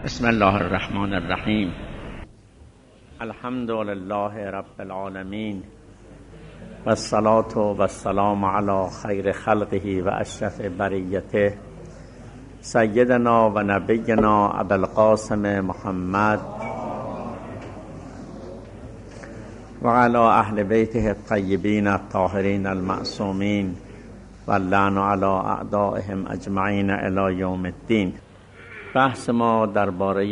بسم الله الرحمن الرحیم. الحمد لله رب العالمین و الصلاة و السلام علی خیر خلقه و اشرف بریته سیدنا و نبینا ابوالقاسم محمد و علی اهل بیته الطیبین الطاهرین المعصومین و اللعن علی اعدائهم اجمعین الی یوم الدین. بحث ما درباره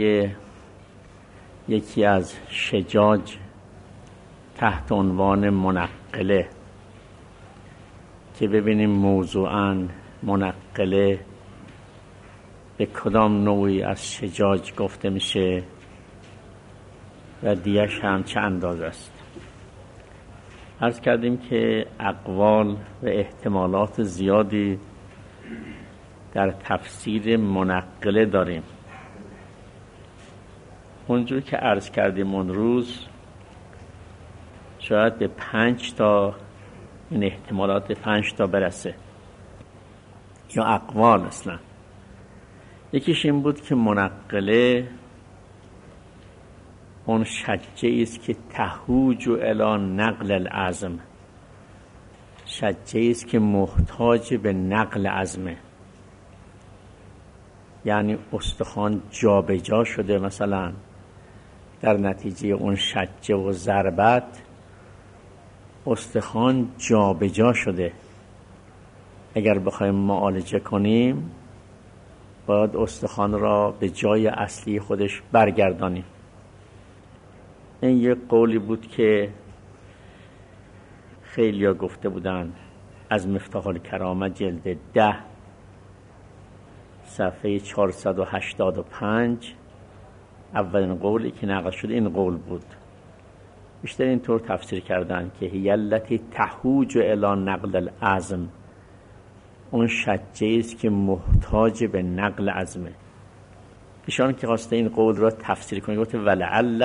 یکی از شجاج تحت عنوان منقله، که ببینیم موضوعاً منقله به کدام نوعی از شجاج گفته میشه و دیش هم چه اندازه است. عرض کردیم که اقوال و احتمالات زیادی در تفسیر منقله داریم. اونجور که عرض کردیم اون روز شاید به 5 تا این احتمالات به 5 تا برسه یا اقوال. اصلا یکیش این بود که منقله اون شجعی است که تهوج الی نقل العظم، شجعی است که محتاج به نقل عظمه، یعنی استخوان جابجا شده، مثلا در نتیجه اون شجه و ضربت استخوان جابجا شده. اگر بخوایم معالجه کنیم باید استخوان را به جای اصلی خودش برگردانیم. این یک قولی بود که خیلیا گفته بودند از مفتاح الکرامه جلد 10 صفحه 485. اولین قولی که نقل شده این قول بود. بیشتر اینطور تفسیر کردن که هی التی تهوج الی نقل العظم، اون شجعی است که محتاج به نقل عظمه. ایشان که خواسته این قول را تفسیر کنه گفته ولعل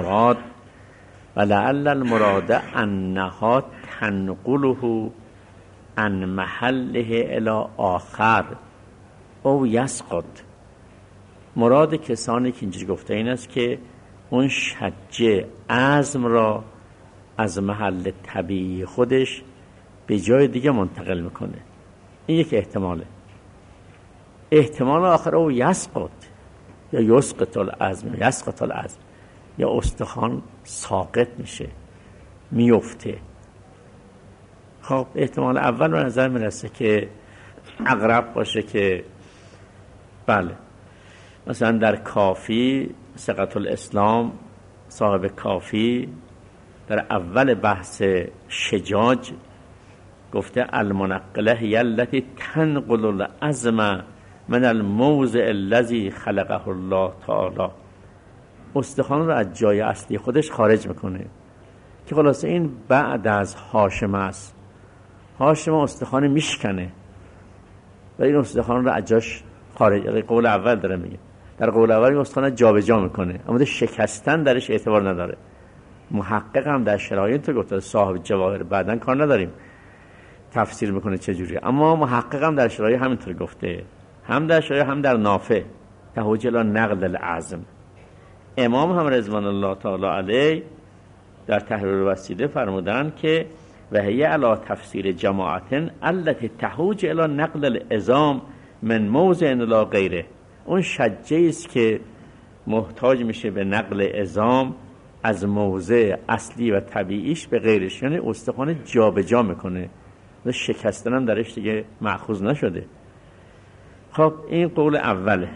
المراد انها تنقله عن محله الی آخر او یسقط. مراد کسانی که اینجوری گفته این است که اون شجع عزم را از محل طبیعی خودش به جای دیگه منتقل میکنه. این یک احتماله. احتمال آخر او یسقط یا یسقط العزم، یا استخوان ساقط میشه، میفته. خب احتمال اول به نظر میرسه که اقرب باشه، که بله مثلا در کافی ثقة الاسلام صاحب کافی در اول بحث شجاج گفته المنقله هی التی تنقل العظم من الموضع الذی خلقه الله تعالی، استخوان را از جای اصلی خودش خارج میکنه. که خلاصه این بعد از هاشمه است. هاشمه استخوان میشکنه و این استخوان را از جاش خارج. قول اول داره میگه، در قول اول این استخوان جابجا میکنه، اما شکستن درش اعتبار نداره. محقق هم در شرایط تو گفته، صاحب جواهر بعدن کار نداریم تفسیر میکنه چجوری، اما محقق هم در شرایط همینطور گفته، هم در شرایط هم در نافع تهوج الی نقل العظم. امام هم رضوان الله تعالی علیه در تحریر الوسیله فرمودن که و هی علی تفسیر جماعت التي تهوج الی نقل العظام من موضع الی غیره، اون شجعی است که محتاج میشه به نقل عظام از موضع اصلی و طبیعیش به غیرش، یعنی استخوان جابجا میکنه و شکستن هم درش دیگه مأخوذ نشده. خب این قول اوله.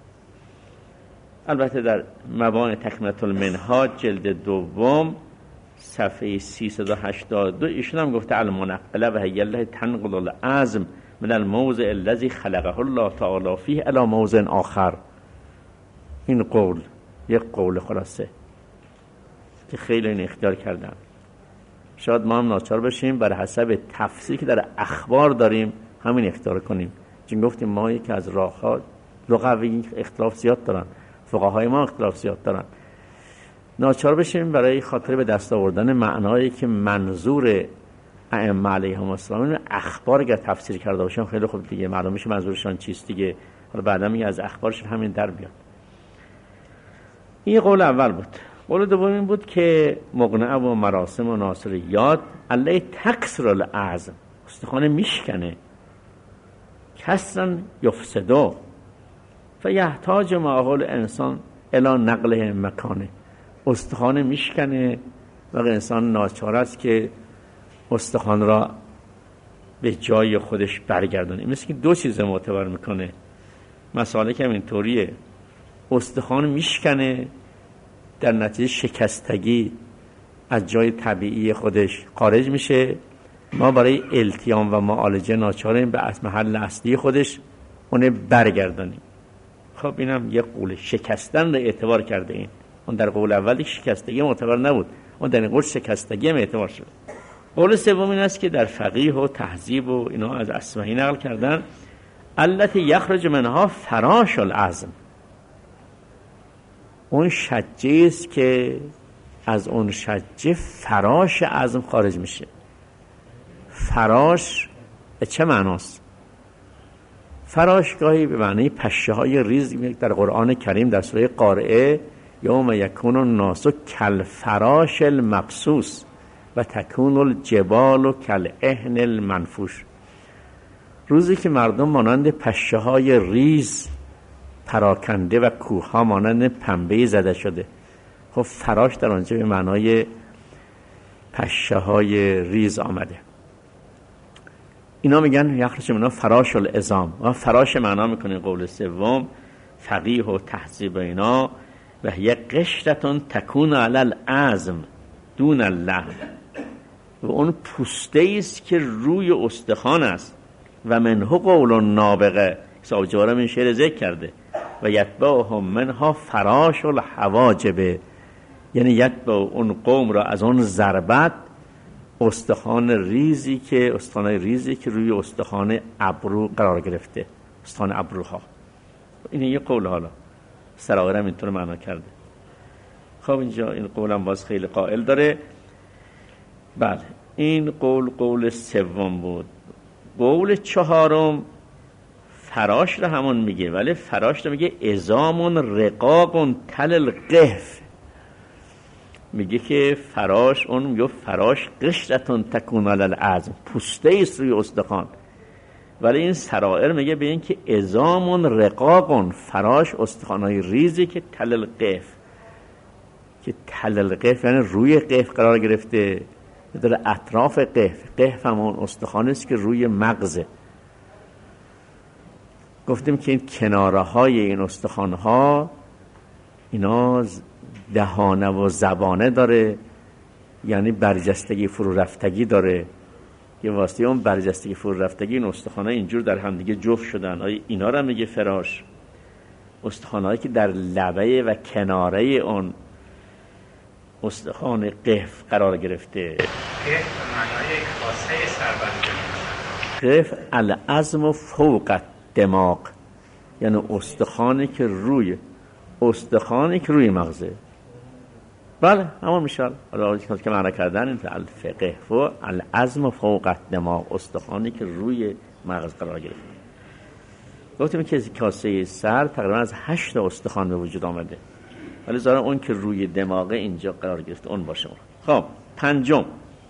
البته در مبانی تکمله المنهاج جلد 2 صفحه 382 ایشون هم گفته المنقله و هی الله تنقل العظم من الموضع الذی خلقه الله تعالی فیه الی موضع آخر. این قول یک قول خلاصه که خیلی این اختیار کردن. شاید ما هم ناچار بشیم بر حسب تفسیری که در اخبار داریم همین اختیار کنیم. چون گفتیم ما یکی از راه‌ها لغوی اختلاف زیاد دارن، فقهای ما اختلاف زیاد دارن، ناچار بشیم برای خاطر به دست آوردن معنایی که منظور ائمه علیهم السلام اخبار اگر تفسیر کرده باشن خیلی خوب دیگه معلوم میشه منظورشان چیست دیگه. حالا بعدا میگه از اخبارش همین در بیاد. این قول اول بود. قول دوم این بود که مقنعه و مراسم و ناصریات علی تکسر العظم، استخوان میشکنه، کسرن یفسدو فیحتاج معقول انسان الی نقله مکانه، استخوان میشکنه و انسان ناچار است که استخوان را به جای خودش برگردونه. مثل که دو چیز معتبر میکنه. مسالک هم اینطوریه، استخوان میشکنه، در نتیجه شکستگی از جای طبیعی خودش خارج میشه، ما برای التیام و معالجه ناچاریم به محل اصلی خودش اون برگردانیم. خب اینم یه قول شکستن رو اعتبار کرده. این اون در قول اولی شکستگی معتبر نبود، اون در این قول شکستگی هم اعتبار شد. قول سوم این است که در فقیه و تهذیب و اینا از اصفهانی نقل کردن التي یخرج منها فراش العظم، اون شجه است که از اون شجه فراش عظم خارج میشه. فراش به چه معناست؟ فراش گاهی به معنی پشه های ریز در قرآن کریم در سوره قارعه یوم یکون الناس کالفراش المبثوث و تکون الجبال کالعهن المنفوش، روزی که مردم مانند پشه های ریز پراکنده و کوه ها مانند پنبه زده شده. خب فراش در آنجا به معنای پشه های ریز آمده. اینا میگن یخرج منها فراش العظام، و فراش معنا میکنه قول سوم فقیه و تهذیب اینا و هی قشرتون تکون علی العظم دون اللحم، و اون پوسته است که روی استخوان است. و منه قول نابغه، ساوجواره من شعر ذکر کرده و یتبعهم منها فراش الحواجب، یعنی یتبع اون قوم را از اون ضربت استخوان ریزی که روی استخوان ابرو قرار گرفته، استخوان ابروها. این یه قول، حالا سراغرم اینطور معنا کرده. خب اینجا این قولم باز خیلی قائل داره. بله این قول سوم بود. قول چهارم فراش رو همون میگه، ولی فراش رو میگه ازامون رقاقون تل القف، میگه که فراش، اون میگه فراش قشرتون تکون علی العظم، پوسته ایست روی استخوان. ولی این سرائر میگه به این که ازامون رقاقون، فراش استخوانای ریزی که تل القف، که تل القف یعنی روی قف قرار گرفته، در اطراف قف همون استخوان است که روی مغزه. گفتیم که این کناره های این استخوان ها اینا دهانه و زبانه داره، یعنی برجستگی فرو رفتگی داره، که واسه اون برجستگی فرو رفتگی این استخوان ها اینجور در هم دیگه جفت شدن. اینا را میگه فراش. استخوان هایی که در لبه و کناره اون استخوان قف قرار گرفته. قف معنای کاسه سربسته. قف العظم فوق دماغ، یعنی استخوانی که روی مغزه. بله همون میشه. حالا که معنی کردن این الفقه و العظم فوق دماغ، استخوانی که روی مغز قرار گرفته. گفتیم که کاسه سر تقریبا از 8 استخوان به وجود آمده، ولی ظاهرا اون که روی دماغه اینجا قرار گرفته اون باشه. خب پنجم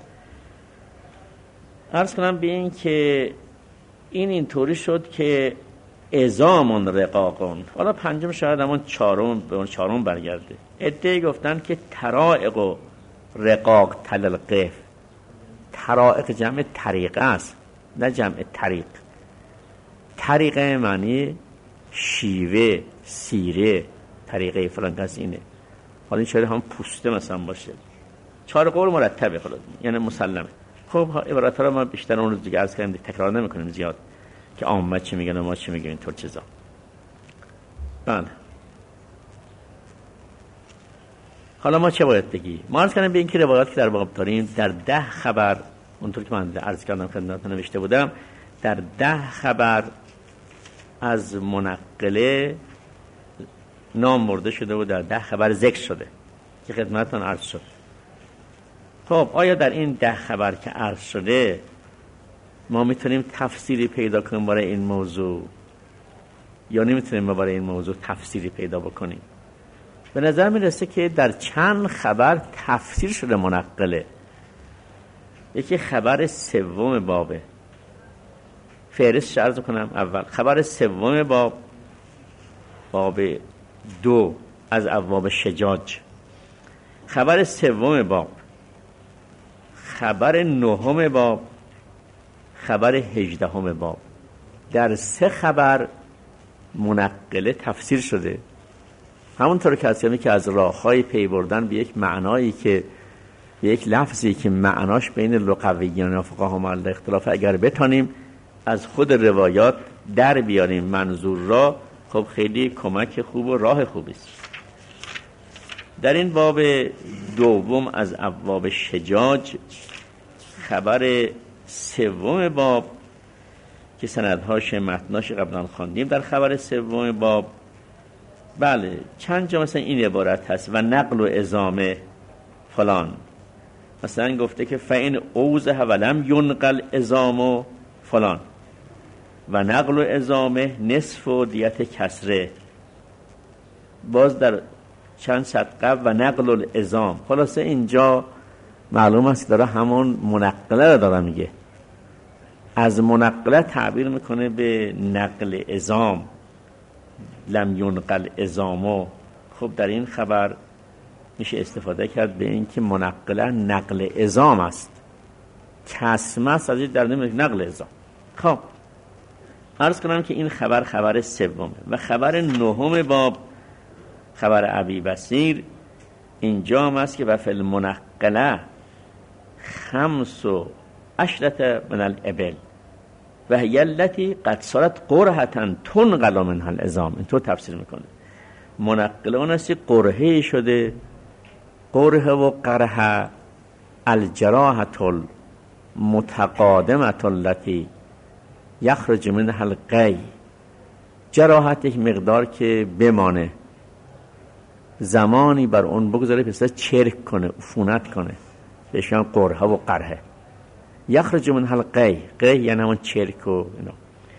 عرض کنم به این که اینطوری شد که ازامون رقاقون. حالا پنجم شاید همون چهارم برگرده. ادعی گفتن که طرائق و رقاق تل القف، طرائق جمع طریقه است نه جمع طریق. طریقه معنی شیوه، سیره، طریقه فلان کس اینه. حالا این شاید هم پوسته مثلا باشه. 4 قول مرتبه خلاص، یعنی مسلمه. خب عبارت ها ما بیشتر اون روز دیگه عرض کردیم، تکرار نمی‌کنیم زیاد که عامه چی میگن و ما چی میگیم اینطور چیزا. بله حالا ما چه باید بگی؟ ما عرض کردیم به این که روایات که در باب داریم در 10 خبر، اونطور که من عرض کردم خدمتتون نوشته بودم، در 10 خبر از منقله نام برده شده و در 10 خبر ذکر شده که خدمتتون عرض شد. خب آیا در این 10 خبر که عرض شده ما میتونیم تفسیری پیدا کنیم برای این موضوع یا نمیتونیم برای این موضوع تفسیری پیدا بکنیم؟ به نظر میرسه که در چند خبر تفسیر شده منقله. یکی خبر سوم بابه، فهرست عرض کنم. اول خبر سوم باب 2 از ابواب شجاج، خبر سوم باب، خبر نهم باب، خبر 18 باب. در 3 خبر منقله تفسیر شده. همونطور که از راه‌های پی بردن به یک معنایی که به یک لفظی که معناش بین لغویین و فقها محل اختلاف، اگر بتانیم از خود روایات در بیاریم منظور را، خب خیلی کمک خوب و راه خوبی است. در این باب دوم از ابواب شجاج، خبر سوم باب که سندهاش متناش قبلا خواندیم در خبر سوم باب، بله چند جا مثلا این عبارت هست و نقل و ازامه فلان. مثلا گفته که فین اوزه ولم ینقل ازامه فلان و نقل و ازامه نصف و دیت کسره. باز در چند صدقه و نقل الازام. خلاصه اینجا معلوم است داره همون منقله رو داره میگه. از منقله تعبیر میکنه به نقل ازام، لم ینقل ازامو. خب در این خبر میشه استفاده کرد به این که منقله نقل ازام است، کسمه است از این در نقل ازام. خب عرض کنم که این خبر سومه. و خبر نهم باب، خبر ابی بصیر، اینجا هم است که و فی المنقله 15 من الابل و هی التی قد صارت قرحة تنقل منها العظام. اینطور تفسیر میکنه. منقله اون است قرحه شده، قرحه و قرحه الجراحة المتقادمة التي یخرج منها القی. جراحت یک مقدار که بمانه، زمانی بر اون بگذاره پس چرک کنه، عفونت کنه، بهشان قرحه و قرحه. یخرج منها القی، قی یعنی همون چرک و اینا.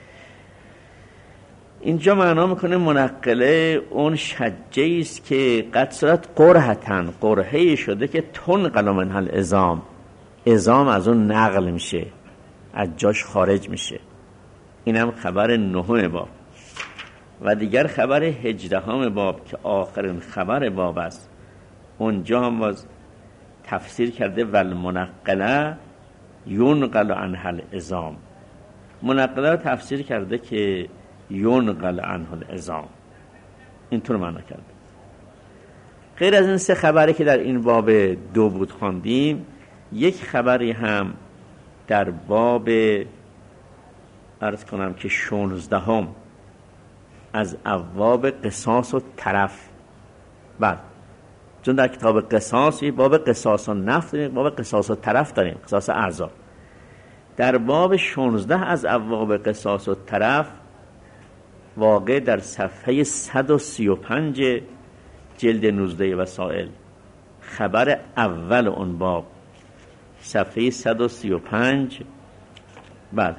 اینجا معنا میکنه منقله اون شجه است که قد صارت قرحة، قرحه شده که تنقل منها العظام، عظام از اون نقل میشه، از جاش خارج میشه. اینم خبر نهم باب. و دیگر خبر 18 باب که آخرین خبر باب است، اونجا هم باز تفسیر کرده والمنقله ینقل عنها العظام. منقله رو تفسیر کرده که ینقل عنها العظام، اینطور معنا کرده. غیر از این 3 خبری که در این باب 2 بود خواندیم، یک خبری هم در باب عرض کنم که 16 از ابواب قصاص و طرف. بعد چون در کتاب قصاص باب قصاص و نفس داریم، باب قصاص و طرف داریم، قصاص اعضا. در باب 16 از ابواب قصاص و طرف، واقع در صفحه 135 جلد 19 وسائل، خبر اول اون باب، صفحه 135. بعد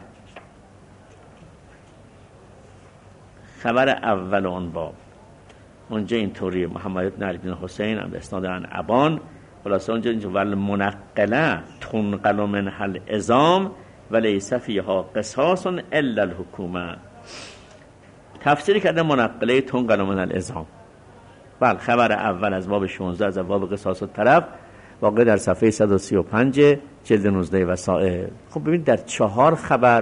خبر اول اون باب اونجا اینطوری: محمد بن علی بن حسین به اسناد عن ابان. خلاصه اونجا والمنقله تنقل منها العظام ولیس فیها قصاص الا الحکومه. تفسیر کرده منقله تنقل منها العظام. بله، خبر اول از باب 16 از باب قصاص و طرف، واقع در صفحه 135 جلد 19 وسائل. خب ببینید در 4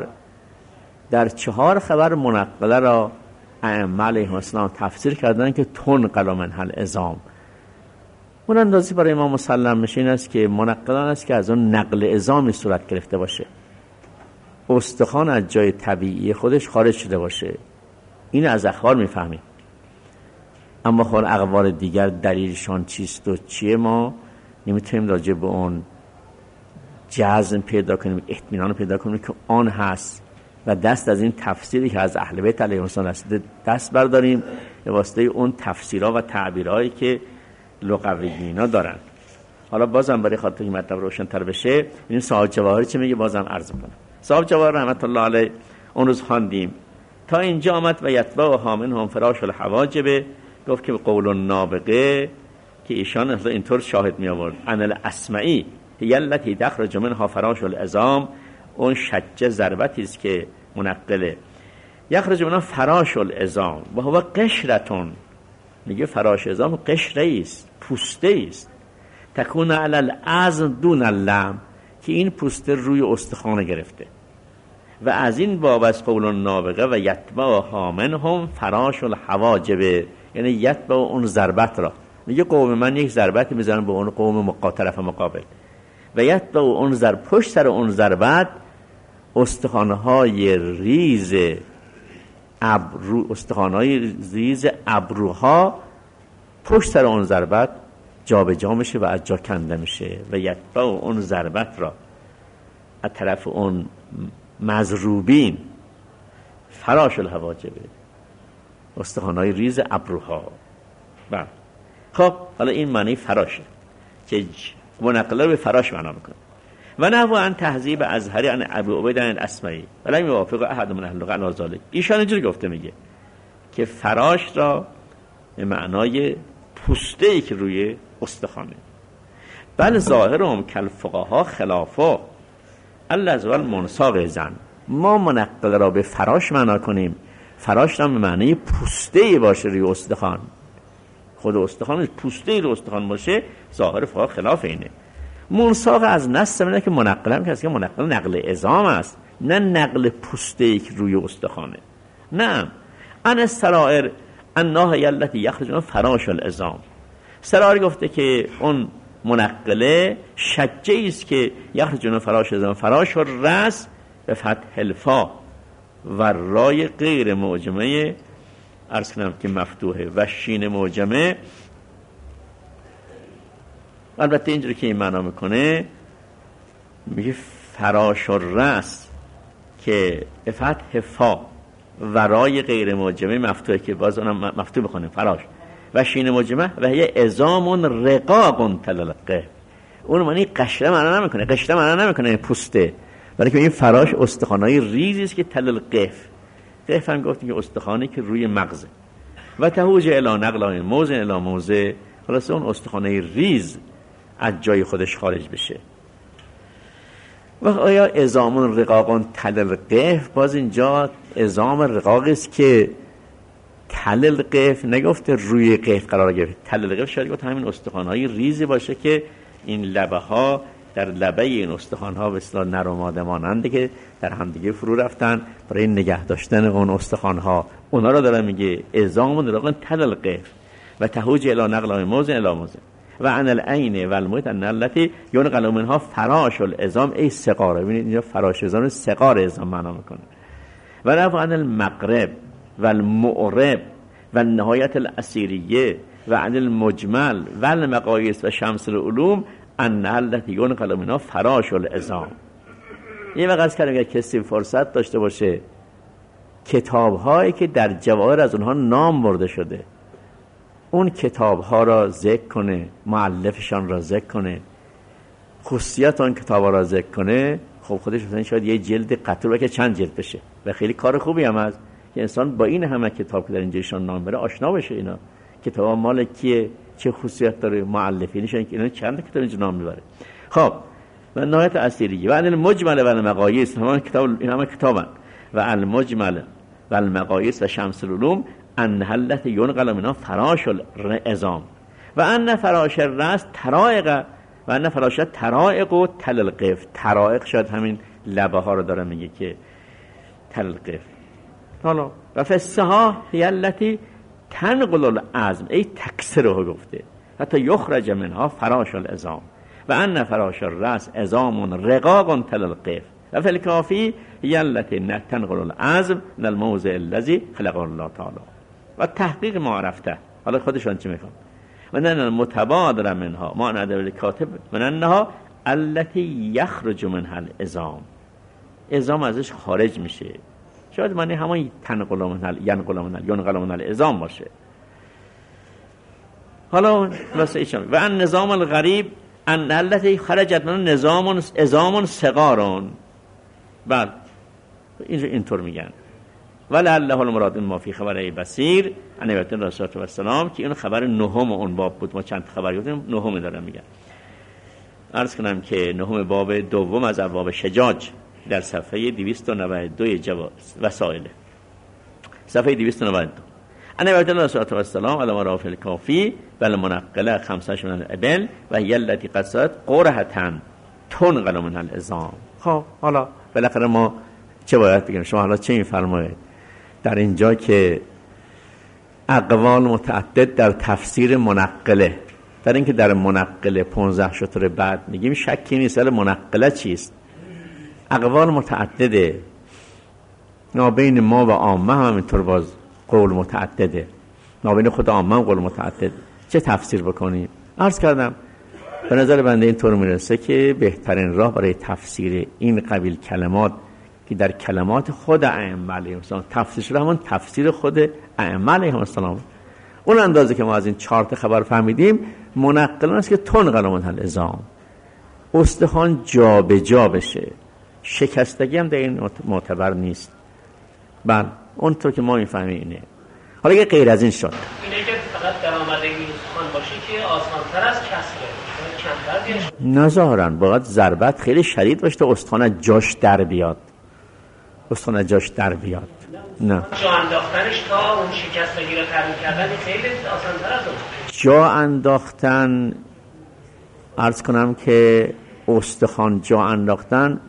خبر منقله را ائمه علیهم السلام تفسیر کردن که تنقل منها العظام. اون اندازی برای ما مسلم میشه این است که منقله است که از اون نقل عظامی صورت گرفته باشه، استخوان از جای طبیعی خودش خارج شده باشه. این از اخبار میفهمیم. اما خب اخبار دیگر دلیلشان چیست و چیه ما نمیتونیم راجع به اون جزم پیدا کنیم، اطمینان پیدا کنیم که آن هست و دست از این تفسیری که از اهل بیت علیهم السلام دست برداریم به واسطه اون تفسیرها و تعبیرهایی که لغویینا دارن. حالا بازم برای خاطر این مطلب روشن‌تر بشه، این صاحب جواهری چه میگه بازم عرض کنم. صاحب جواهر رحمت الله علیه اون روز خواندیم تا اینجا آمد و یتبع و حامن هم فراش الحواجب گفت که قول النابغه که ایشان اصلا اینطور شاهد می آورد ان الاسمعی هی التي تخرج منها فراش العظام، اون شجه ضربتی است که منقله یخرج منها فراش العظام و هو قشرتون، میگه فراش عظام قشره است، پوسته است، تکون علی العظم دون اللحم، که این پوسته روی استخوان گرفته. و از این باب از قول النابغه و یتبعها منهم فراش الحواجب، یعنی یتبع اون ضربت را، میگه قوم من یک ضربت میزنن به اون قوم طرف مقابل و یتبع اون ضرب، پشت سر اون ضربت استخوانهای ریز ابروها پشت سر اون ضربت جابجا میشه و از جا کنده میشه و یتبع اون ضربت را از طرف اون مضروبین فراش الحواجب، استخوانهای ریز ابروها. بله خب حالا این معنی فراشه که منقله به فراش معنا میکنه. و نحو عن تهذیب ازهری عن ابی عبیده عن الاسمعی ولی موافق احد من اهل اللغه علی ذلک، ایشان اینجوری گفته میگه که فراش را به معنای پوسته ای که روی استخوانه. بل ظاهرهم کالفقها خلافا اللذ منساق زن، ما منقله را به فراش معنا کنیم، فراش را به معنی پوسته ای باشه روی استخوان، خود استخوان پوسته ای روی استخوان باشه، ظاهر فقها خلاف اینه. منساق از نص میگه که منقله هم که منقله نقل عظام است، نه نقل پوسته ای که روی استخوانه. نه ان السرائر انها التي یخرج فراش العظام، سرائر گفته که اون منقله شجه است که یخرج فراش العظام، فراش و رأس به فتح الفا و رای غیر معجمه عرض کنم که مفتوحه و شین معجمه. البته اینجوری که این معنا میکنه میگه فراش الرأس که به فتح فا و رای غیر معجمه مفتوحه که باز اونم مفتوح بخونیم فراش و شین معجمه و هی عظام رقاق تلقه، اون معنی قشره معنا نمیکنه، قشره معنا نمیکنه پوسته، بلکه این فراش استخوانای ریزی است که تلقف، قف هم گفتیم که استخوانی که روی مغزه و تهوج الی نقل موضع الی موضع، خلاص اون استخوانای ریز از جای خودش خارج بشه. و آیا عظام رقاق تلقف، باز اینجا عظام رقاق است که تلقف نگفته روی قف قرار گرفته، تلقف شاید گفت همین استخوان‌های ریزی باشه که این لبه ها در لبه این استخوان‌ها به اصطلاح نر و ماده ماننده که در همدیگه فرو رفتن برای نگه داشتن اون استخوان‌ها، اونا رو داره میگه عظام رقاق تلقف و تهوج الی نقل موضع الی موضع و عن العین و الموت ان التي ينقل منها فراش العظام ای صغار. ببینید اینجا فراش عظام صغار عظام معنا میکنه. و رفع عن المقرب و المعرب و نهایت الاسیریه و عن المجمل و المقاییس و شمس العلوم ان التي ينقل منها فراش العظام. یه وقت کردم اگر کسی فرصت داشته باشه کتاب‌هایی که در جواهر از اونها نام برده شده اون کتاب‌ها را ذکر کنه، مؤلفشان را ذکر کنه، خصوصیات اون کتاب‌ها را ذکر کنه، خب خودش مثلا شاید یه جلد قطور بشه چند جلد بشه و خیلی کار خوبی هم هست که انسان با این همه کتاب که در اینجاشون نام بره آشنا بشه. اینا کتاب‌ها مال کیه، چه خصوصیت داره، مؤلفینشون که اینا چند کتاب اینجا نام میبره. خب و نهایت اصیلی و المجمل و المقاییس، همان کتاب، این همه کتابن. و المجمل و المقاییس و شمس العلوم ان حلت ينقل منها فراش العظام و ان فراش الراس طرائق و ان فراش طرائق و تلقف. طرائق شاید همین لبه ها رو داره میگه که تلقف. حالا و فسها هی التي تنقل العظم ای تکسره گفته حتی یخرج منها فراش العظام و ان فراش الراس عظام رقاق تلقف و فی الکافی هی التي تنقل العظم من الموضع الذي خلق الله تعالی و تحقیق ما رفته. حالا خودشان چی میخوان؟ من المتبادر منها ما نداره کاتب من انها التي یخرج منها العظام، عظام ازش خارج میشه، شاید معنی همون تنقل منها العظام باشه. حالا واسه ایشان و ان نظام الغریب ان التي خرجت من نظام صغارون. بله اینطور میگن ولعله المراد ما فی خبر بصیر ان نبی الله صلی الله علیه و که این خبر نهم اون باب بود. ما چند خبر گفتیم، نهم دارم میگم. عرض کنم که نهم باب دوم از ابواب شجاج در صفحه 292 وسائل، صفحه 292. ان نبی الله صلی الله علیه و علی مرافع الکافی و المنقله 15 من الابل و هی التي قد صارت قرحه تنقل من العظام. خب حالا بالاخره ما چه باید بگیم؟ شما حالا چه می‌فرمایید در اینجا که اقوال متعدد در تفسیر منقله، در اینکه در منقله 15 شطور بعد میگیم شکی نیست، ولی منقله چیست؟ اقوال متعدده، نابین ما و عامه هم اینطور باز قول متعدده، نابین خود عامه هم قول متعدد. چه تفسیر بکنیم؟ عرض کردم به نظر بنده اینطور میرسه که بهترین راه برای تفسیر این قبیل کلمات که در کلمات خود ائمه علیهم السلام تفسیر شده، همون تفسیر خود ائمه علیهم السلام، اون اندازه که ما از این 4 خبر فهمیدیم، منقلان است که تنقل من العظام، استخوان جا به جا بشه، شکستگی هم در این معتبر نیست. بله اونطور که ما میفهمیم اینه. حالا اگه غیر از این شد، اینه که فقط درآمدگی استخوان باشه که آسان‌تر از کسره، کمتر بیاد. نظاهراً باید ضربت خیلی شدید باشه تا استخوان از جاش در بیاد. استخوان از جاش در بیاد. نه. جا انداختنش تا اون شکستگی رو ترمیم کردن خیلی آسان‌تر از اون. جا انداختن، عرض کنم که استخوان جا انداختن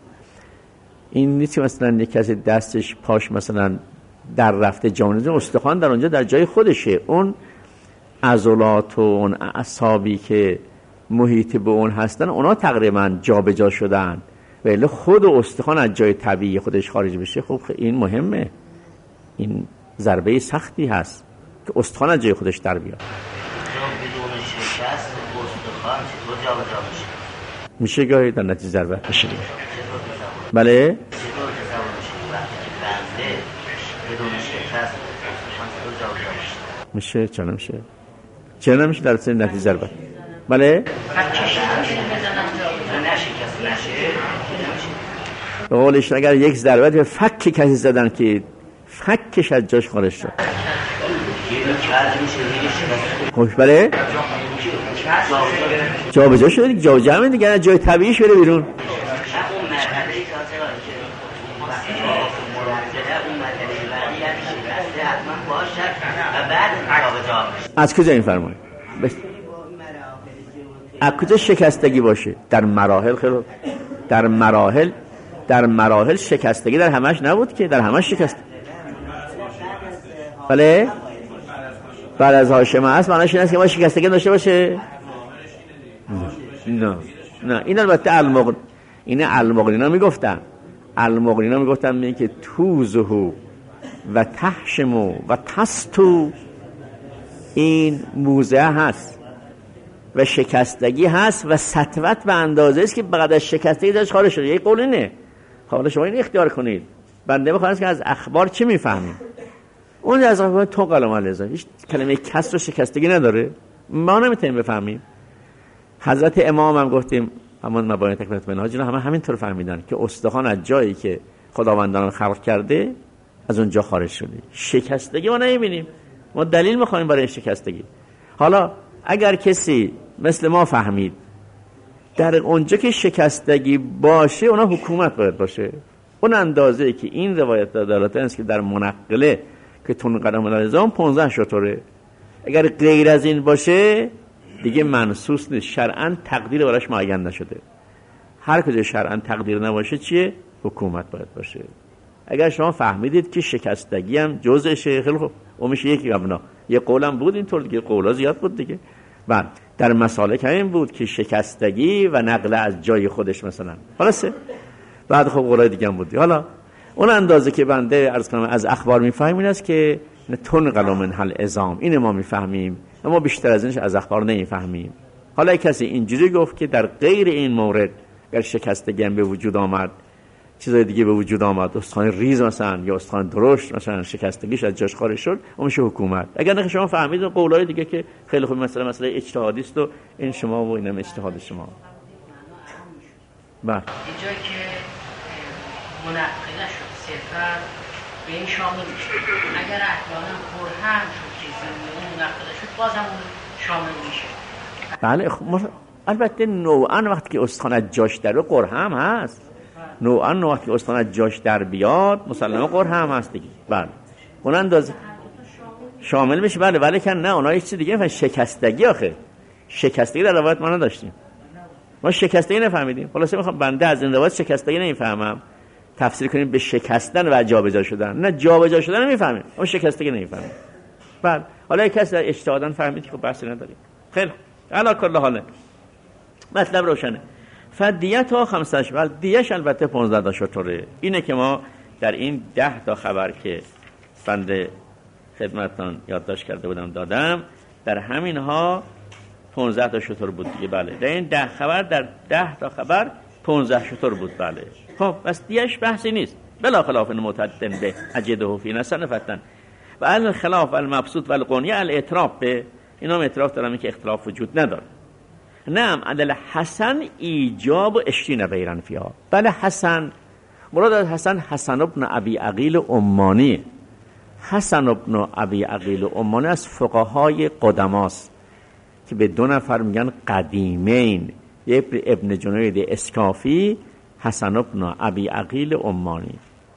این نیست مثلا یک کسی دستش پاش مثلا در رفته جانزه، استخوان در اونجا در جای خودشه. اون عضلات و اون اعصابی که محیط به اون هستن اونا تقریبا جا به جا شدن، ولی خود استخوان از جای طبیعی خودش خارج بشه. خب این مهمه، این ضربه سختی هست که استخوان از جای خودش در بیاد. بدون شکست استخوان چطور جا به جا میشه؟ میشه گاهی در نتیجه ضربت بشه. بله میشه، چرا نمیشه؟ چرا نمیشه در نتیجه ضربت؟ بله به قولش اگر یک ضربت به فک کسی زدن که فکش از جاش خارج شد، خوش بله جا به جا شده، جا جمعه دیگه از جای طبیعی شده بیرون. از کجا این فرمایید؟ از کجا شکستگی باشه؟ در مراحل خیلی در مراحل شکستگی در همش نبود که، در همش شکست. بله بعد از هاشمه است معنیش این است که ما شکستگی داشته باشه؟ نه این البته المغنینا میگفتن میگن که توزهو و تحشمو و تستو، این موزه هست و شکستگی هست و سطوت به اندازه است که بعد از شکستگی داشت خارج شده. یک قول اینه. حالا شما این اختیار کنید. بنده میخوام که از اخبار چی میفهمیم؟ اون از اخبار تو قلم علیزا هیچ کلمه کسر و شکستگی نداره، ما نمیتونیم بفهمیم. حضرت امام هم گفتیم همون مبانی تکمیلات منهاج اینا همینطور فهمیدن که استخوان از جایی که خداوندان خلق کرده از اونجا خارج شده. شکستگی ما نمیبینیم، ما دلیل میخوایم برای شکستگی. حالا اگر کسی مثل ما فهمید در اونجا که شکستگی باشه اونا حکومت باید باشه، اون اندازه که این روایت دلالت است که در منقله که تنقل من العظام 15 شطوره، اگر غیر از این باشه دیگه منصوص نیست، شرعاً تقدیر براش معین نشده. هر کجا شرعاً تقدیر نباشه چیه؟ حکومت باید باشه. اگر شما فهمیدید که شکستگی هم جزءشه، خیلی خوب، اون میشه یکی قبلا. یه قولم بود اینطور دیگه، قولا زیاد بود دیگه. بعد در مسالک همین بود که شکستگی و نقل از جای خودش مثلا خلاصه. بعد خب قولای دیگه هم بود. حالا اون اندازه که بنده عرض کنم از اخبار میفهمیم این است که تنقل من العظام، این ما میفهمیم، اما بیشتر از اینش از اخبار نمیفهمیم. حالا کسی اینجوری گفت که در غیر این مورد اگر شکستگی هم به وجود آمد، چیزای دیگه به وجود آمد، استخوان ریز مثلا یا استخوان درشت مثلا شکستگیش از جاش خارج شد، اون میشه حکومت. اگر نه شما فهمیدید قولای دیگه که خیلی خوب مسئله اجتهادی است و این شما و اینم اجتهاد شما. اینجا که منقله شد صفر به این شامل میشه. اگر احیانا قرحه هم شد که اون نقض شد بازم اون شامل میشه. بله البته نوعا وقتی که استخوان از جاش در بیاد قرحه هم هست. نوعا وقتی که استخوان از جاش در بیاد مسلماً قرحه هم هست دیگه. بله اون اندازه شامل میشه. بله ولی که نه اونها یک چیز دیگه میفهمن. شکستگی آخه شکستگی در روایت ما نداشتیم. ما شکستگی نفهمیدیم. خلاصه میخوام بنده از این روایت شکستگی نمیفهمم تفسیر کنیم به شکستن و جابجا شدن. نه جابجا شدن نمیفهمیم اما شکستگی نمیفهمیم. بله حالا یک کسی اجتهادا فهمید که بحثی نداریم. خیلی علا کل حال مطلب روشنه. فدیت ها 15 ولی دیش البته 15 تا شطوره. اینه که ما در این 10 تا خبر که بنده خدمتتان یادداشت کرده بودم دادم در همین ها 15 تا شطور بود دیگه. بله در این 10 خبر در 10 تا خبر 15 شطور بود. بله خب بس دیش بحثی نیست. بلا خلاف المتعدن به اجده فی نسن فتن و الخلاف المبسوط و القنیه الاعتراف به اینا هم اعتراف دارم که اختلاف وجود نداره. نعم عدل حسن ایجاب و اشتین بیرن فیها. بله حسن مراد از حسن ابن ابی عقیل عمانی. حسن ابن ابی عقیل عمانی از فقهای قدماست که به 2 نفر میگن قدیمین. ابن جنید اسکافی حسن ابن ابی عقیل عمانی.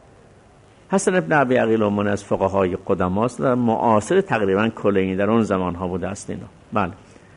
حسن ابن ابی عقیل عمانی از فقهای قدماست در معاصر تقریبا کلینی در اون زمان ها بوده است اینا. بله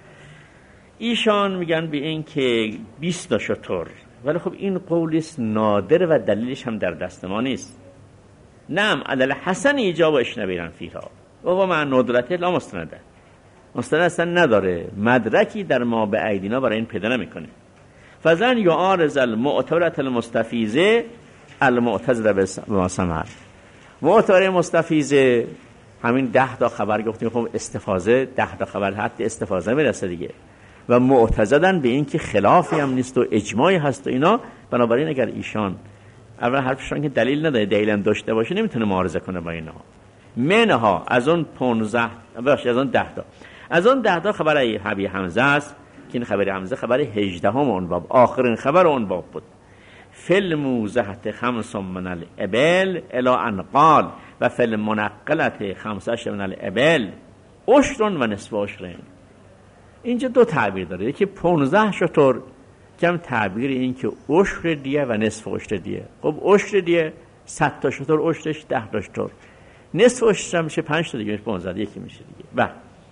ایشان میگن به این که 20 تا شطور. ولی خب این قولیست نادر و دلیلش هم در دست ما نیست. نعم عدل حسن ایجاب و اشنبیرن فیها و مع ندرته لا مستنده. مستند اصلا نداره مدرکی در ما به ایدینا برای این پیدا نمیکنه. فزن یا عارض المعتبرت المستفیزه المعتزله به سمع. معتبر مستفیزه همین 10 تا خبر گفتیم. خب استفاضه 10 تا خبر حد استفاضه میرسه دیگه. و معتزدن به این که خلافی هم نیست و اجماعی هست و اینا. بنابراین اگر ایشان اول حرفشان که دلیل نداره دلیل هم داشته باشه نمیتونه معارضه کنه با اینا. منها از اون 15 باشه از اون 10 تا از اون 10 تا خبر ابی حمزه است که این خبر حمزه خبر 18 اون باب آخرین خبر اون باب بود. فل موزهت 5 من الابل الی ان قال و فل منقلت 15 من الابل عشر و نصف عشر. اینجا 2 تعبیر داره. یکی 15 شطور که هم تعبیر این که عشر دیه و نصف عشر دیه. خب عشر دیه 100 تا شطور عشرش 10 تا شطور. نصف عشر میشه 5 تا دیگه میشه 15 یکی میشه دیگه.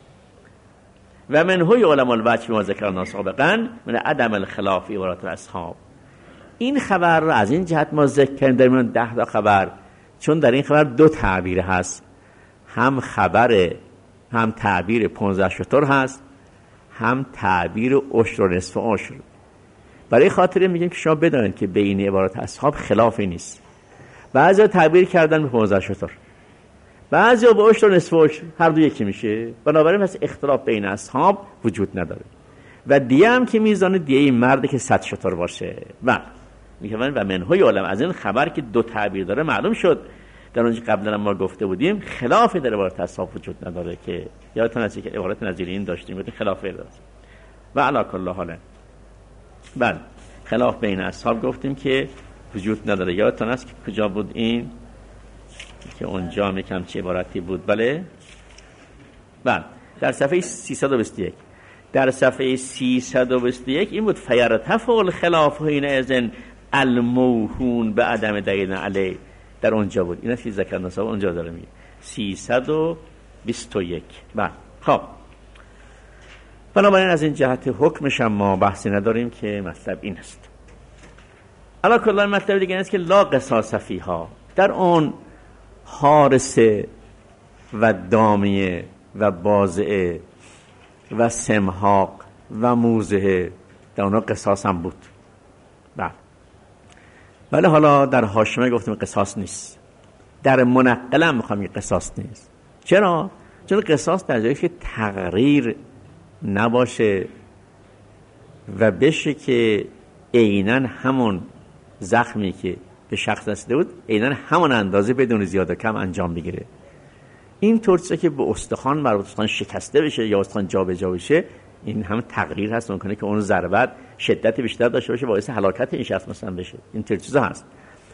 و منهوی علم الوجه ما ذکرنا سابقا من عدم الخلاف عبارات اصحاب. این خبر رو از این جهت ما ذکر کردیم در میان 10 تا خبر چون در این خبر 2 تعبیر هست. هم خبر هم تعبیر 15 شطور هست هم تعبیر عشر و نصف عشر. برای خاطر میگیم که شما بدانید که بین عبارات اصحاب خلافی نیست. بعضی تعبیر کردن به 15 شطور بعضی به عشر و نصف عشر هر دو یکی میشه. بنابراین پس اختلاف بین اصحاب وجود نداره. و دیه هم که میزانه دیه این مرد که 100 شطور باشه. و میگن و منهای علم از این خبر که 2 تعبیر داره معلوم شد در اونجا قبلا ما گفته بودیم خلافی در عبارت اصحاب وجود نداره که یادتون هست که عبارت نظیر این داشتیم گفتیم خلافی داره. و علا کل حال بله خلاف بین اصحاب گفتیم که وجود نداره. یادتون هست که کجا بود این که اونجا میگم چه عبارتی بود. بله در صفحه 321 در صفحه 321 این بود فیرتفع الخلاف حین اذن الموهون به عدم دلیل علی. در اونجا بود. این چیز ذکر نصاب اونجا داره میگه 321. خب بنابراین از این جهت حکمش هم ما بحثی نداریم که مطلب این است. علا کلا مطلب دیگه است که لا قصاص فیها در اون حارسه و دامیه و بازعه و سمحاق و موزه در اونا قصاص هم بود. ولی حالا در حاشیه گفتیم قصاص نیست. در منقل هم میخوام یه قصاص نیست. چرا؟ چون قصاص در جایی که تغییر نباشه و بشه که عیناً همون زخمی که به شخص رسیده بود عیناً همون اندازه بدون زیاد و کم انجام بگیره. این طوریه که به استخوان مربوط استخوان شکسته بشه یا استخوان جابجا بشه این هم تغییر هست. ممکنه که اون ضربت شدت بیشتر داشته باشه باعث هلاکت این شخص مثلا بشه. این طور چیزا هست.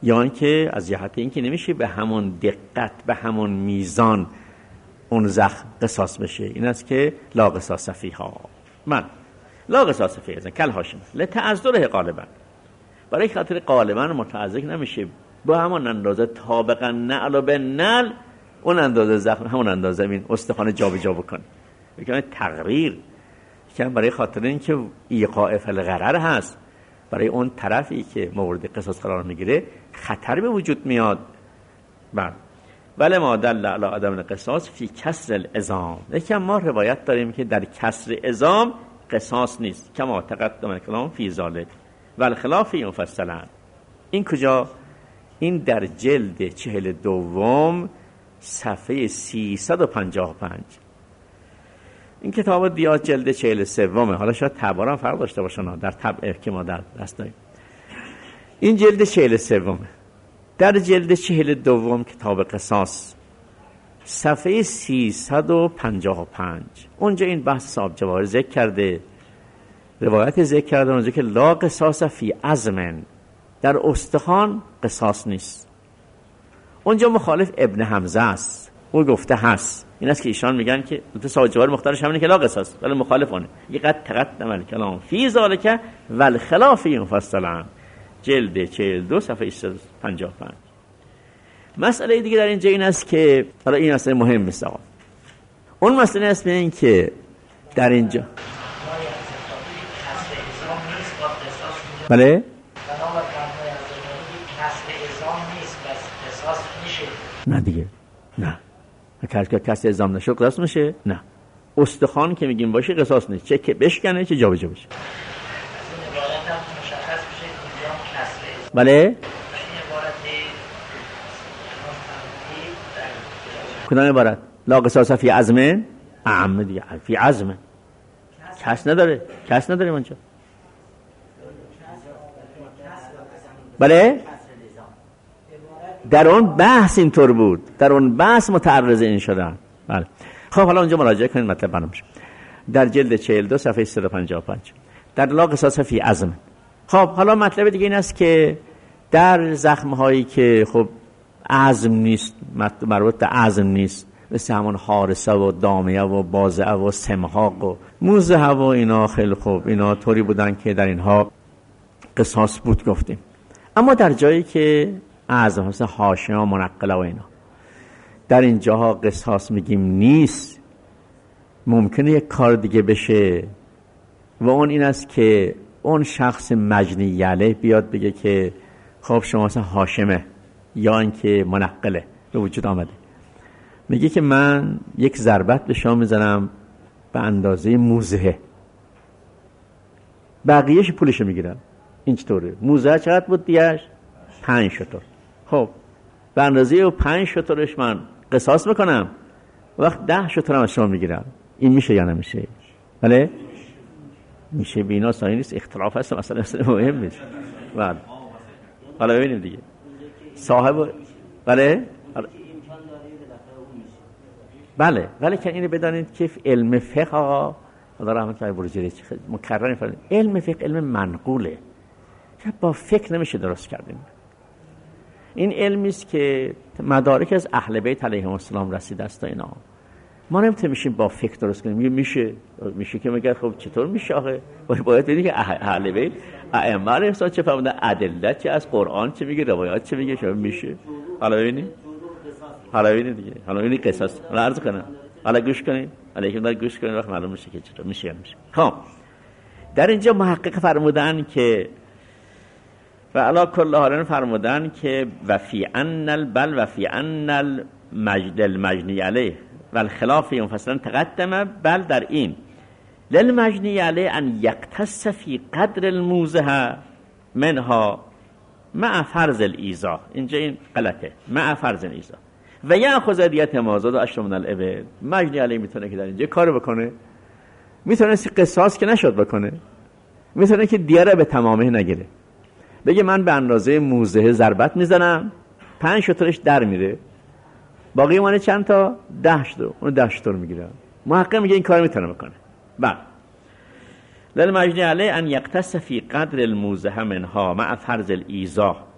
یا اینکه از جهت اینکه نمیشه به همون دقت به همون میزان اون زخم قصاص بشه. این است که لا قصاص فیها. من لا قصاص فیها کل هاشم لتعذره غالبا، برای خاطر غالبا متعذر نمیشه با همون اندازه طابقا نعل به نعل اون اندازه زخم همون اندازه این استخوان جابجا بکنه. میگن تقریر که برای خاطر اینکه ایقاع فالغرر هست، برای اون طرفی که مورد قصاص قرار میگیره خطر به وجود میاد. بله ولی ما دل علی عدم القصاص فی کسر العظام. یکم ما روایت داریم که در کسر عظام قصاص نیست، کما تقدم الکلام فی ذلک والخلافی مفصلا. این کجا؟ این در جلد 42 صفحه 355. این کتاب دیات جلد 43. حالا شاید تبارم فرق داشته باشن در طبعه که ما در دست داریم. این جلد 43 در جلد 42 کتاب قصاص صفحه 355 اونجا این بحث صاحب جواهر ذکر کرده، روایت ذکر کرده اونجا که لا قصاص فی عظم، در استخوان قصاص نیست. اونجا مخالف ابن حمزه است، او گفته هست. این است که ایشان میگن که صاحب جواهر مختارش همینه که لا قصاص، ولی مخالف اونه. یقد تقدم الکلام فی ذلک والخلاف مفصلا، جلد 42 صفحه 355. مسئله دیگه در اینجا این است که حالا این مسئله مهم است. اون مسئله است این که در اینجا بله نه دیگه نه کسی اعزام نشد قصاص میشه؟ نه. استخوان که میگیم باشه قصاص نیست، چه که بشکنه چه جابجا بشه. بله کدام عبارت؟ لا قصاص فی عظم اعم دیگه، فی عظم کس نداره منجا. بله در اون بحث اینطور بود، در اون بحث متعرض این شدن. بله خب حالا اونجا مراجعه کنید مطلب برام میشه. در جلد 42 صفحه 355 در لا قصاص فی عظم. خب حالا مطلب دیگه این است که در زخم هایی که خب عظم نیست، مربوط به عظم نیست، مثل همون حارسه و دامیه و بازه و سمحاق و موزه و اینا، خیلی خوب اینا طوری بودن که در اینها قصاص بود گفتیم. اما در جایی که عظم مثل حاشیه و منقله و اینا در اینجاها قصاص میگیم نیست، ممکنه یک کار دیگه بشه و اون این است که اون شخص مجنی علیه بیاد بگه که خب شما مثلا هاشمه یا اینکه منقله به وجود آمده، میگه که من یک ضربت به شما میزنم به اندازه موزه، بقیهش پولشو میگیرم. این چطوره؟ موزه چقدر بود دیگهش؟ 5 شتر. خب به اندازه 5 شترش من قصاص میکنم، وقت 10 شتر هم از شما میگیرم. این میشه یا نمیشه؟ بله میشه. بینا سایی نیست، اختلاف هست، مثلا مهم نیست. بله حالا ببینیم دیگه صاحب بله بله ولی که اینو بدانید که علم فقه آقا خدا رحمت الله بروجری مکرر فرمود علم فقه علم منقوله که با فکر نمیشه درست کردیم. این علمی است که مدارک از اهل بیت علیهم السلام رسیده است. اینا ما نمیتونیم میشیم با فکر درست کنیم. میشه که میگه خب چطور میشه آخه؟ باید بدید که اهل بیت ائمه علیهم چه فرمودن، ادله چه از قرآن چه میگه، روایات چه میگه، شما میشه. حالا ببینید دیگه، حالا ببینید قصاص. حالا عرض کنم، حالا گوش کنید، حالا گوش کنید وقت معلوم میشه که چطور میشه یا نمیشه. خب در اینجا محقق فرمودن که و علا کل حالن فرمودن که و فی ان البل و فی ان المجنی علیه و الخلاف مفصلا تقدم بل در این للمجنی علیه ان یقتص فی قدر الموزه منها مع فرض الایزا. اینجا این غلطه، مع فرض الایزا و یاخذ دیت مازاد اشر من الابل. مجنی علیه میتونه که در اینجا کار بکنه، میتونه قصاص که نشد بکنه، میتونه که دیه را به تمامه نگیره، بگه من به اندازه موزه ضربت میزنم 5 شترش در میره، باقی مانه چند تا؟ 10 شتر، اون 10 شتر میگیره. محقق میگه این کار میتونه بکنه. بله للمجنی علیه ان یقتص فی قدر الموزه منها مع فرض الایزا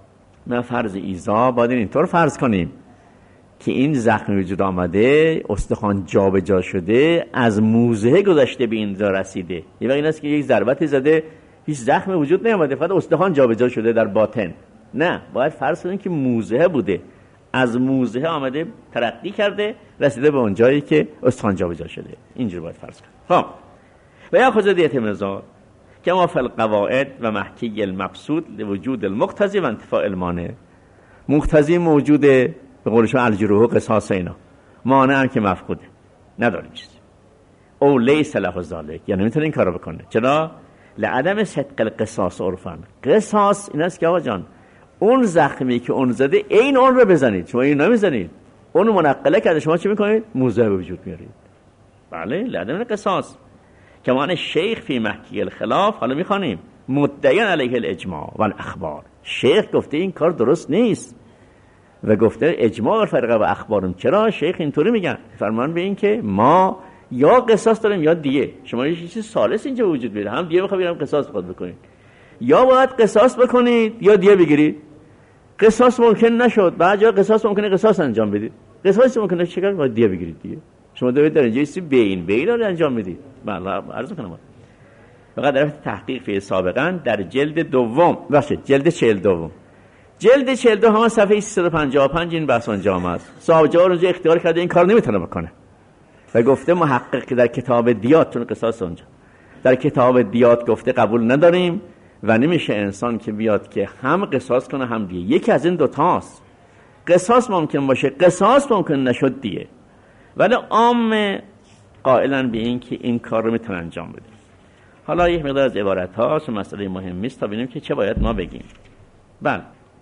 من فرض ایزا باید اینطور فرض کنیم که این زخم وجود آمده، استخوان جابجا شده، از موضع گذشته به اینجا رسیده. یه وقت این است که یک ضربتی زده، هیچ زخم وجود نیامده، فقط استخوان جابجا شده در باطن. نه، باید فرض کنیم که موضع بوده، از موضع آمده، ترقی کرده، رسیده به اون جایی که استخوان جابجا شده. اینجوری باید فرض کنیم. خب و یا خود دیت مزار کما فی القواعد و محکی المقصود لوجود المقتضی و انتفاء المانع. مقتضی موجوده، به قولشون الجروح و قصاص، اینا مانع هم که مفقوده، نداریم چیزی. او لیس له ذلک، یعنی نمیتونه این کارو بکنه. چرا؟ لعدم صدق القصاص عرفا. قصاص این است که آقا جان اون زخمی که اون زده این اون رو بزنید، شما این نمیزنید، اون منقله کرده، شما چی میکنید؟ موضع به وجود میارید. بله، لعدم قصاص. کمان شیخ فی محکی الخلاف، حالا میخوانیم مدعیان علیه الاجماع و الاخبار. شیخ گفته این کار درست نیست و گفته اجماع و فرقه و اخبارم. چرا شیخ اینطوری میگن؟ فرمان به این که ما یا قصاص داریم یا دیه. شما یه چیز ثالث اینجا وجود بیاره، هم دیه بخواید هم قصاص بخواد بکنید. یا باید قصاص بکنید یا دیه بگیرید. قصاص ممکن نشد، بعد جا قصاص ممکنه قصاص انجام بدید. قصاص ممکنه چیکار؟ باید دیه بگیرید دیگه. شما دارید در اینجا چیزی بین رو انجام میدید. بله عرض می‌کنم. فقط در تحقیق فی سابقا در جلد دوم، جلد 42. جلد 42 هم صفحه 355 این بحث انجام است. صاحب جواب اونجا اختیار کرده این کار نمیتونه بکنه و گفته محقق که در کتاب دیات، چون قصاص اونجا در کتاب دیات گفته قبول نداریم و نمیشه انسان که بیاد که هم قصاص کنه هم دیه. یکی از این دو تاست. قصاص ممکن باشه، قصاص ممکن نشد دیه. ولی عام قائلن به این که این کار رو میتونه انجام بده. حالا یک مقدار از عبارت ها چون مسئله مهمی است تا ببینیم که چه باید ما بگیم. بله،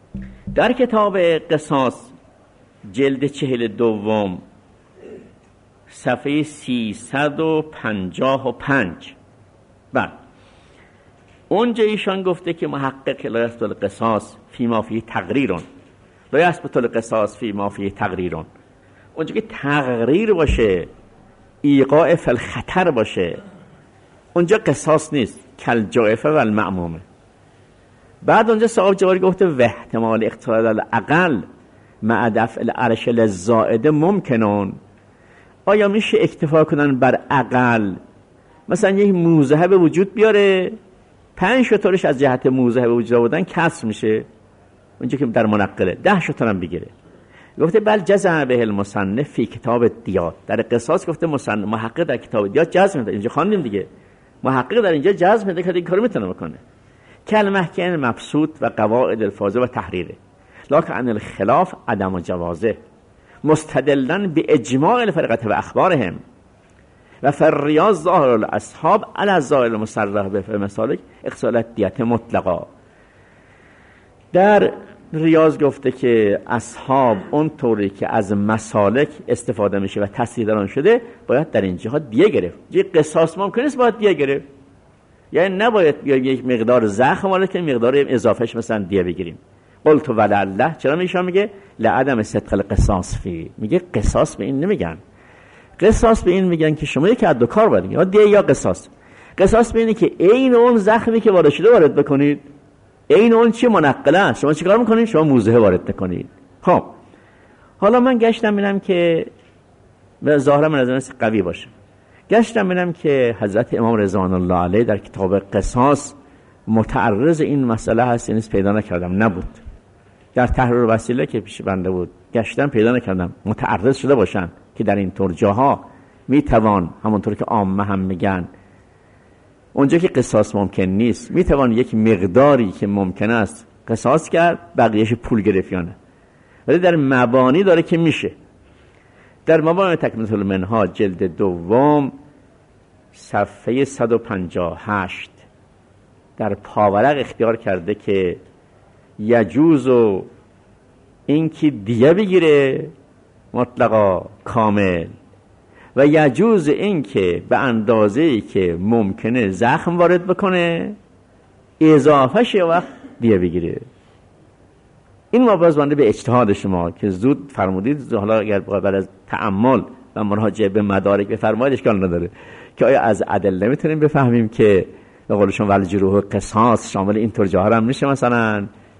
در کتاب قصاص جلد 42 صفحه 355 بله اونجا ایشان گفته که محقق لا یثبت القصاص فیما فیه تقریرون، لا یثبت القصاص فیما فیه تقریرون. اونجا که تقریر باشه، ایقاع فی الخطر باشه، اونجا قصاص نیست، کل جائفه و المعمومه. بعد اونجا صاحب جواری گفته و احتمال اقتضاء العقل مع دفع العرش للزائده ممکنون. آیا میشه اکتفا کنن بر عقل؟ مثلا یک موضع به وجود بیاره، 5 شترش از جهت موضع به وجود آوردن کسر میشه، اونجا که در منقله 10 شتر هم بگیره. گفته بل جزم به المصنف فی کتاب دیات. در قصاص گفته مصنف محقق در کتاب دیات جزم میده. اینجا خواندیم دیگه، محقق در اینجا جزم میده که این کارو میتونه بکنه. کلمه که مبسوط و قواعد الفاظه و تحریره، لکن عن الخلاف عدم جوازه مستدلن به اجماع الفرقه و اخبارهم و فریاض ظاهر الاصحاب علی الظاهر المصرح به مسالک اقصالت دیت مطلقا. در ریاض گفته که اصحاب اون طوری که از مسالک استفاده میشه و تصریح در آن شده باید در این جهات دیه گرفت. یک قصاص ممکن است باید دیه گرفت، یعنی نباید یک مقدار زخم ولی که مقدار اضافهش مثلا دیه بگیریم. قلت ولله، چرا میشون میگه لعدم صدق القصاص فی، میگه قصاص به این نمیگن. قصاص به این میگن که شما یک دو کار باید یا دیه یا قصاص. قصاص به اینه که عین اون زخمی که وارد شده وارد بکنید، عین اون چی منقله است. شما چیکار میکنید؟ شما موضع وارد میکنید. خب حالا من گشتم ببینم که به ظاهر من از قوی باشه، گشتم ببینم که حضرت امام رضوان الله علیه در کتاب قصاص متعرض این مسئله هست، نیست پیدا نکردم، نبود. در تحریر وسیله که پیش بنده بود گشتم پیدا نکردم متعرض شده باشن که در این طور جاها میتوان همونطور که عامه هم میگن اونجا که قصاص ممکن نیست میتوان یک مقداری که ممکن است قصاص کرد، بقیهش پول گرفتیانه. ولی در مبانی داره که میشه. در مبانی تکمیل المنهاج جلد 2 صفحه 158 در پاورق اختیار کرده که یجوز و این که دیه بگیره مطلقا کامل و یجوز این که به اندازه‌ای که ممکنه زخم وارد بکنه اضافه شه وقت دیه بگیره. این مبازبنده به اجتهاد شما که زود فرمودید، حالا اگر بعد از تأمل و مراجعه به مدارک بفرمایید اشکال نداره که آیا از ادله میتونیم بفهمیم که به قول شما ول جروح قصاص شامل این طور جاها هم میشه مثلا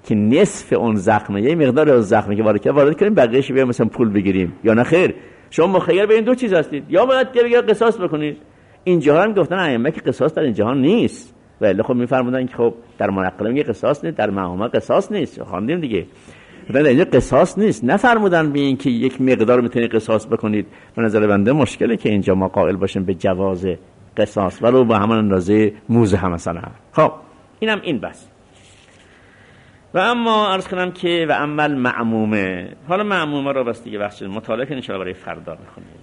که نصف اون زخمه، یه مقدار از زخمی که وارد کنیم بقیه‌اش بیایم مثلا پول بگیریم، یا نه خیر شما مخیر بین دو چیز هستید، یا باید بگید قصاص بکنید. این جهان هم گفتن ائمه که قصاص در این جهان نیست، ولی خب میفرمودن که خب در منقله میگه قصاص نیست، در معامله قصاص نیست، خواندیم دیگه. در اینجا قصاص نیست، نفرمودن به این که یک مقدار میتونید قصاص بکنید. به نظر بنده مشکله که اینجا ما قائل باشیم به جواز قصاص ولو به همان اندازه موزه هم مثلا. خب اینم این بس. و اما عرض کنم که و عمل معمومه، حالا معمومه رو بس دیگه بخش مطالعه که ان شاء الله برای فردا میخونیم.